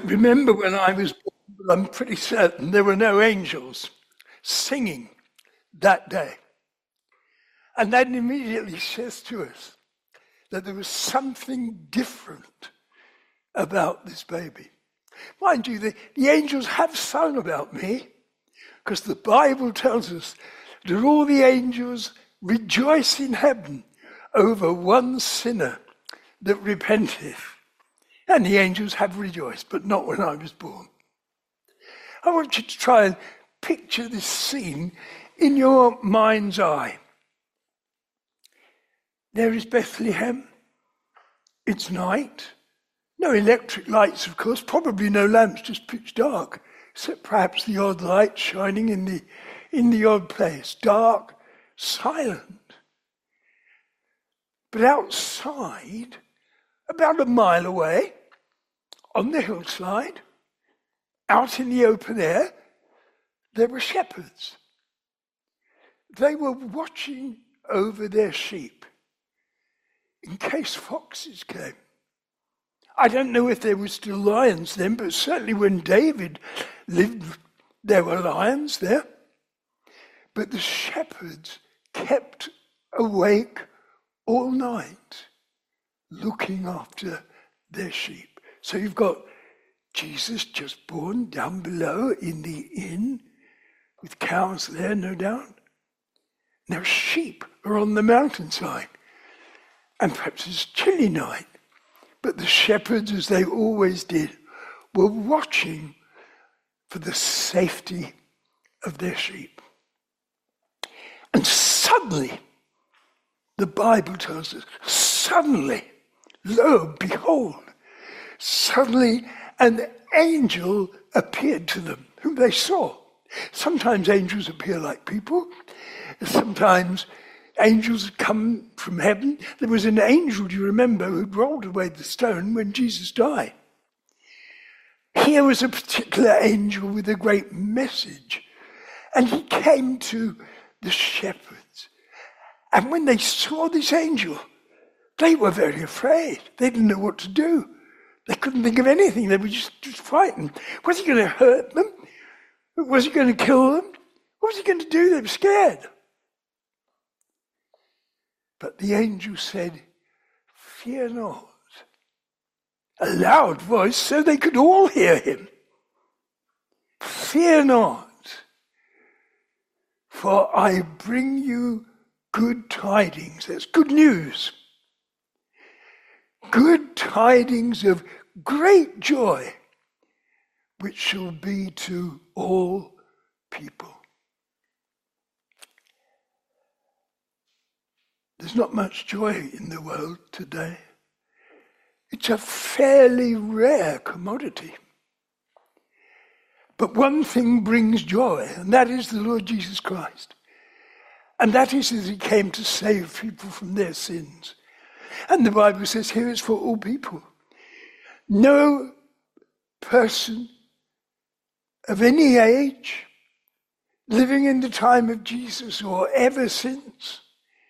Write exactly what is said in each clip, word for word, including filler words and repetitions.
remember when I was born, but I'm pretty certain there were no angels singing that day. And that immediately says to us that there was something different about this baby. Mind you, the, the angels have sung about me, because the Bible tells us that all the angels rejoice in heaven over one sinner that repenteth. And the angels have rejoiced, but not when I was born. I want you to try and picture this scene in your mind's eye. There is Bethlehem. It's night. No electric lights, of course, probably no lamps, just pitch dark, except perhaps the odd light shining in the, in the odd place. Dark, silent. But outside, about a mile away, on the hillside, out in the open air, there were shepherds. They were watching over their sheep in case foxes came. I don't know if there were still lions then, but certainly when David lived, there were lions there. But the shepherds kept awake all night, looking after their sheep. So you've got Jesus just born down below in the inn, with cows there, no doubt. Now sheep are on the mountainside, and perhaps it's a chilly night. But the shepherds, as they always did, were watching for the safety of their sheep. And suddenly, the Bible tells us, suddenly, lo, behold, suddenly an angel appeared to them, whom they saw. Sometimes angels appear like people. Sometimes angels come from heaven. There was an angel, do you remember, who rolled away the stone when Jesus died. Here was a particular angel with a great message. And he came to the shepherds. And when they saw this angel, they were very afraid. They didn't know what to do. They couldn't think of anything. They were just, just frightened. Was he going to hurt them? Was he going to kill them? What was he going to do? They were scared. But the angel said, "Fear not." A loud voice so they could all hear him. "Fear not, for I bring you good tidings." That's good news. Good tidings of great joy, which shall be to all people. There's not much joy in the world today. It's a fairly rare commodity. But one thing brings joy, and that is the Lord Jesus Christ. And that is that he came to save people from their sins. And the Bible says here it's for all people. No person of any age, living in the time of Jesus or ever since,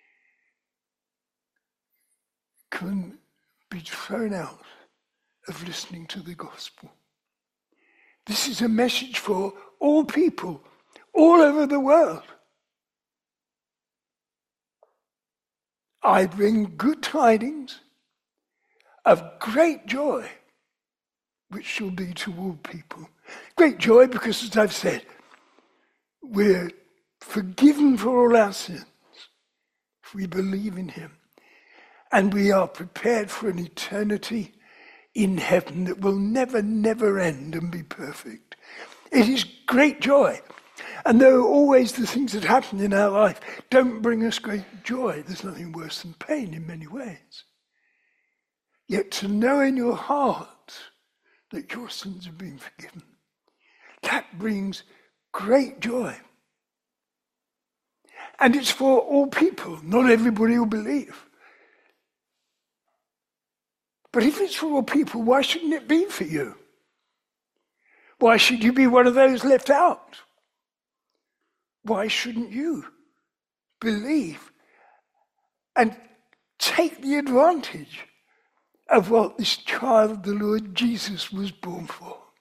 can be thrown out of listening to the gospel. This is a message for all people, all over the world. I bring good tidings of great joy, which shall be to all people. Great joy because, as I've said, we're forgiven for all our sins if we believe in him. And we are prepared for an eternity in heaven that will never, never end and be perfect. It is great joy. And though always the things that happen in our life don't bring us great joy, there's nothing worse than pain in many ways. Yet to know in your heart that your sins have been forgiven, that brings great joy. And it's for all people. Not everybody will believe. But if it's for all people, why shouldn't it be for you? Why should you be one of those left out? Why shouldn't you believe and take the advantage of what this child, the Lord Jesus, was born for?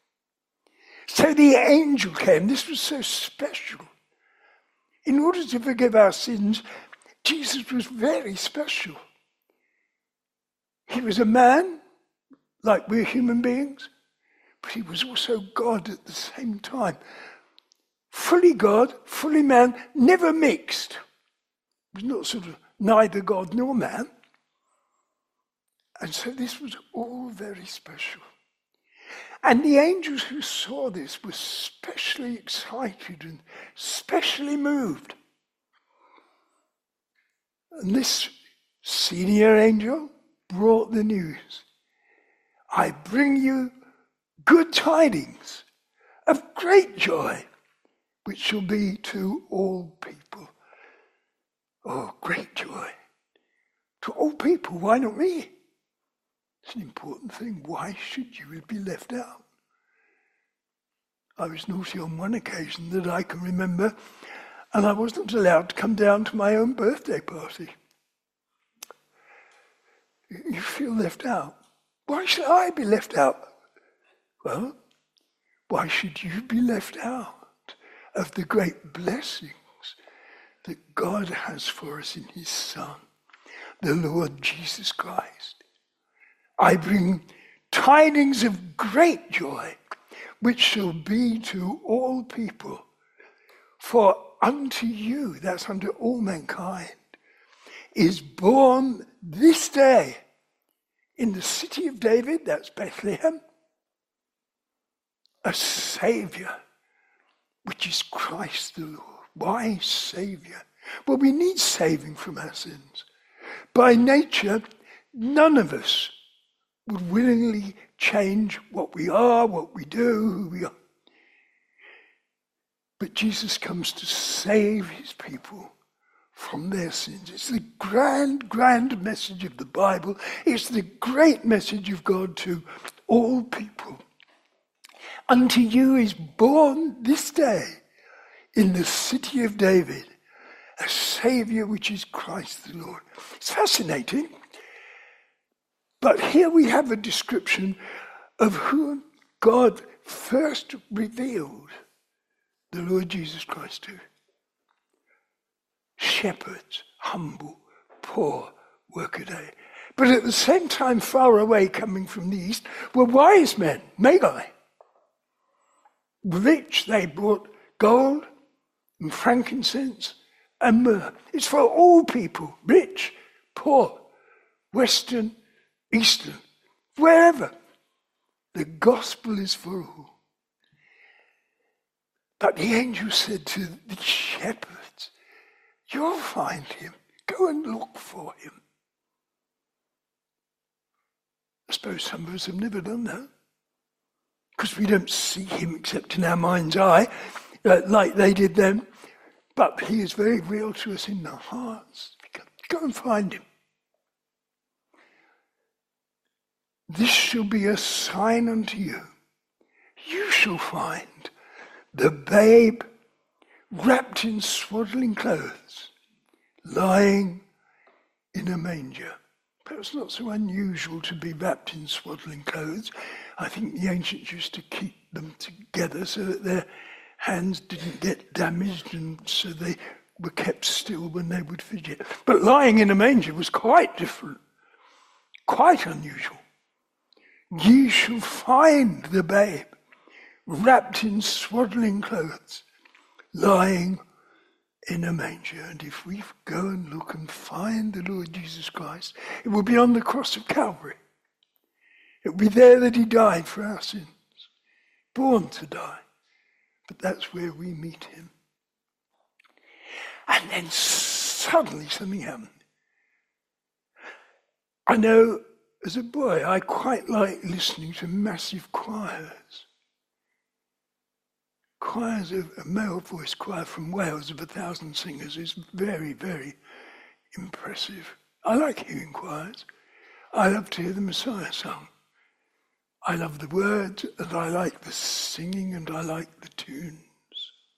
So the angel came. This was so special. In order to forgive our sins, Jesus was very special. He was a man, like we're human beings, but he was also God at the same time. Fully God, fully man, never mixed. He was not sort of neither God nor man. And so this was all very special. And the angels who saw this were specially excited and specially moved. And this senior angel brought the news. I bring you good tidings of great joy, which shall be to all people. Oh, great joy. To all people, why not me? It's an important thing. Why should you be left out? I was naughty on one occasion that I can remember, and I wasn't allowed to come down to my own birthday party. You feel left out. Why should I be left out? Well, why should you be left out of the great blessings that God has for us in his Son, the Lord Jesus Christ? I bring tidings of great joy, which shall be to all people. For unto you, that's unto all mankind, is born this day in the city of David, that's Bethlehem, a Saviour, which is Christ the Lord. Why Saviour? Well, we need saving from our sins. By nature, none of us would willingly change what we are, what we do, who we are. But Jesus comes to save his people from their sins. It's the grand, grand message of the Bible. It's the great message of God to all people. Unto you is born this day in the city of David a Saviour, which is Christ the Lord. It's fascinating. But here we have a description of whom God first revealed the Lord Jesus Christ to. Shepherds, humble, poor, workaday. But at the same time, far away, coming from the east, were wise men, Magi. Rich, they brought gold and frankincense and myrrh. It's for all people, rich, poor, Western, Eastern, wherever. The gospel is for all. But the angel said to the shepherds, you'll find him. Go and look for him. I suppose some of us have never done that, because we don't see him except in our mind's eye, uh, like they did then. But he is very real to us in our hearts. Go and find him. This shall be a sign unto you. You shall find the babe wrapped in swaddling clothes, lying in a manger. Perhaps not so unusual to be wrapped in swaddling clothes. I think the ancients used to keep them together so that their hands didn't get damaged, and so they were kept still when they would fidget. But lying in a manger was quite different, quite unusual. Ye shall find the babe wrapped in swaddling clothes, lying in a manger. And if we go and look and find the Lord Jesus Christ, it will be on the cross of Calvary. It will be there that he died for our sins, born to die. But that's where we meet him. And then suddenly something happened. I know as a boy I quite liked listening to massive choirs. Choirs of a male voice choir from Wales of a thousand singers is very, very impressive. I like hearing choirs. I love to hear the Messiah sung. I love the words, and I like the singing, and I like the tunes.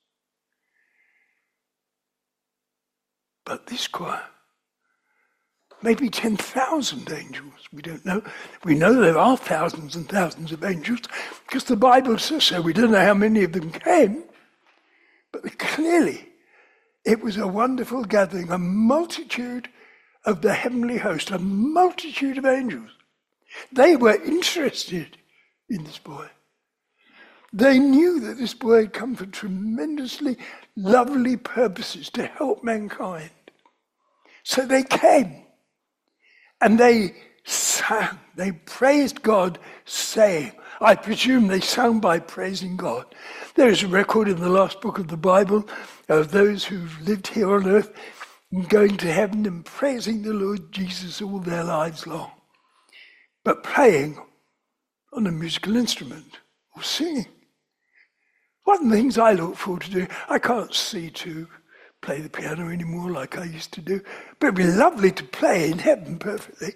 But this choir, maybe ten thousand angels. We don't know. We know there are thousands and thousands of angels because the Bible says so. We don't know how many of them came, but clearly it was a wonderful gathering, a multitude of the heavenly host, a multitude of angels. They were interested in this boy. They knew that this boy had come for tremendously lovely purposes to help mankind. So they came and they sang, they praised God, saying, I presume they sang by praising God. There is a record in the last book of the Bible of those who've lived here on earth going to heaven and praising the Lord Jesus all their lives long, but playing on a musical instrument or singing. One of the things I look forward to doing, I can't see to play the piano anymore like I used to do, but it'd be lovely to play in heaven perfectly.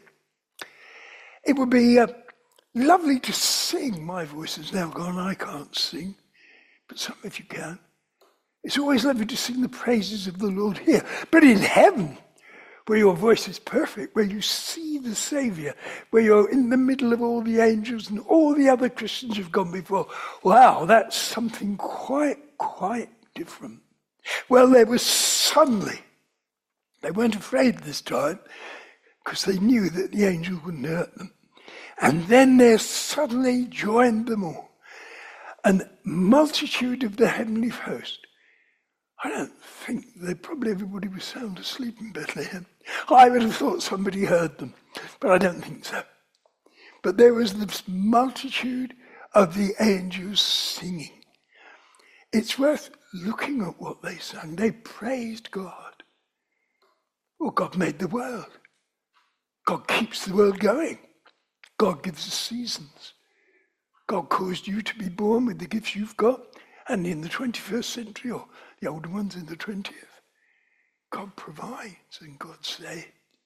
It would be uh, lovely to sing. My voice is now gone, I can't sing, but some of you can. It's always lovely to sing the praises of the Lord here, but in heaven, where your voice is perfect, where you see the Saviour, where you're in the middle of all the angels and all the other Christians who've gone before. Wow, that's something quite, quite different. Well, they were suddenly, they weren't afraid this time, because they knew that the angel wouldn't hurt them. And then there suddenly joined them all a multitude of the heavenly host. I don't think they probably everybody was sound asleep in Bethlehem. I would have thought somebody heard them, but I don't think so. But there was this multitude of the angels singing. It's worth looking at what they sang. They praised God. Well, God made the world. God keeps the world going. God gives us seasons. God caused you to be born with the gifts you've got, and in the twenty-first century, or the older ones in the twentieth, God provides and God saves.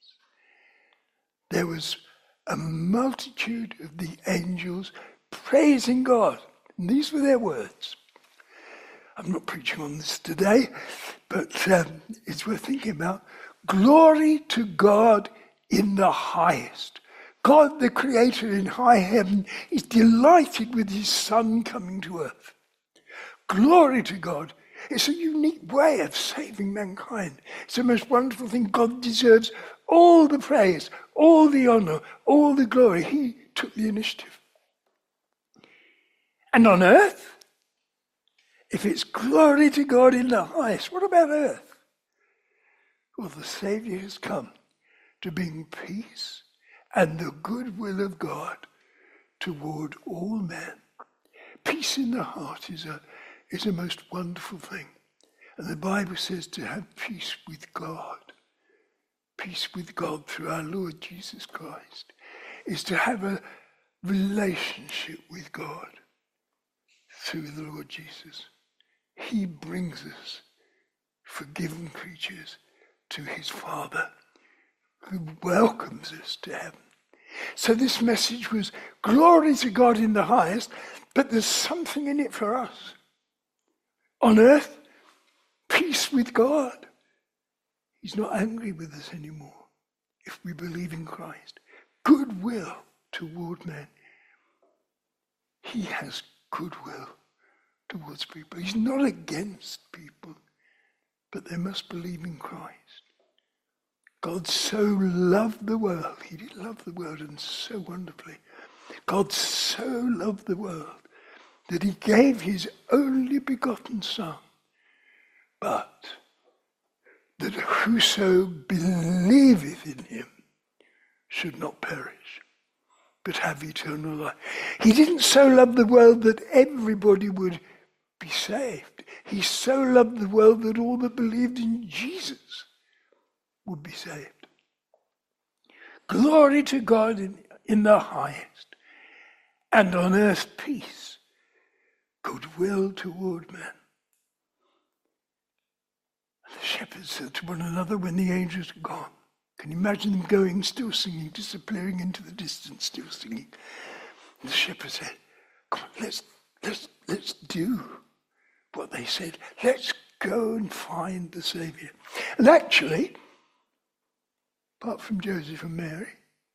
There was a multitude of the angels praising God. And these were their words. I'm not preaching on this today, but um, it's worth thinking about. Glory to God in the highest. God, the Creator in high heaven, is delighted with his Son coming to earth. Glory to God. It's a unique way of saving mankind. It's the most wonderful thing. God deserves all the praise, all the honor, all the glory. He took the initiative. And on earth, if it's glory to God in the highest, what about earth? Well, the Savior has come to bring peace and the goodwill of God toward all men. Peace in the heart is a is a most wonderful thing. And the Bible says to have peace with God. Peace with God through our Lord Jesus Christ is to have a relationship with God through the Lord Jesus. He brings us, forgiven creatures, to his Father, who welcomes us to heaven. So this message was glory to God in the highest, but there's something in it for us. On earth, peace with God. He's not angry with us anymore if we believe in Christ. Goodwill toward men. He has goodwill towards people. He's not against people, but they must believe in Christ. God so loved the world. He did love the world, and so wonderfully. God so loved the world that he gave his only begotten Son, but that whoso believeth in him should not perish, but have eternal life. He didn't so love the world that everybody would be saved. He so loved the world that all that believed in Jesus would be saved. Glory to God in, in the highest, and on earth peace, goodwill toward men. And the shepherds said to one another when the angels had gone. Can you imagine them going, still singing, disappearing into the distance, still singing? And the shepherds said, come on, let's, let's, let's do what they said. Let's go and find the Saviour. And actually, apart from Joseph and Mary.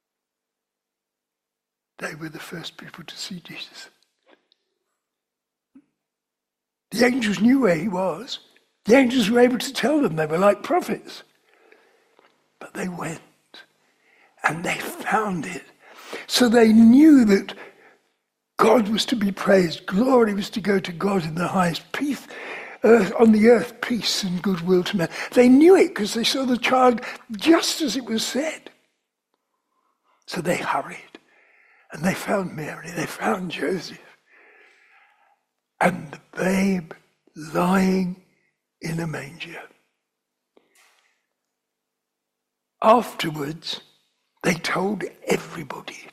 They were the first people to see Jesus. The angels knew where he was. The angels were able to tell them. They were like prophets. But they went and they found it. So they knew that God was to be praised. Glory was to go to God in the highest. Peace, earth, on the earth, peace and goodwill to men. They knew it because they saw the child just as it was said. So they hurried and they found Mary. They found Joseph. And the babe lying in a manger. Afterwards, they told everybody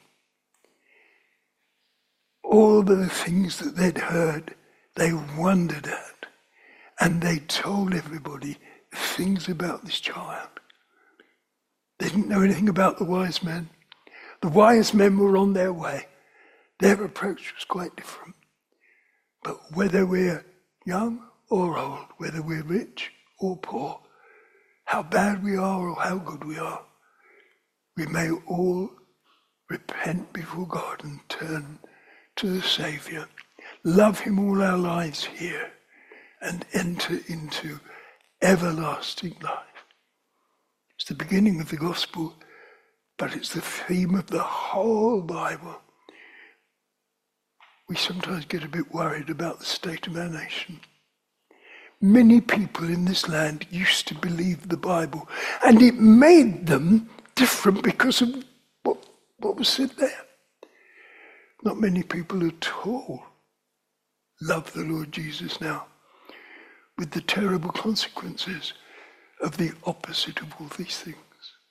all the things that they'd heard, they wondered at, and they told everybody things about this child. They didn't know anything about the wise men. The wise men were on their way. Their approach was quite different. But whether we're young or old, whether we're rich or poor, how bad we are or how good we are, we may all repent before God and turn to the Saviour, love him all our lives here, and enter into everlasting life. It's the beginning of the gospel, but it's the theme of the whole Bible. We sometimes get a bit worried about the state of our nation. Many people in this land used to believe the Bible, and it made them different because of what, what was said there. Not many people at all love the Lord Jesus now, with the terrible consequences of the opposite of all these things.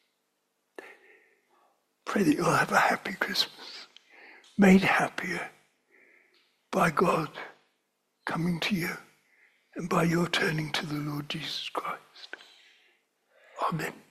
Pray that you'll have a happy Christmas, made happier by God coming to you and by your turning to the Lord Jesus Christ. Amen.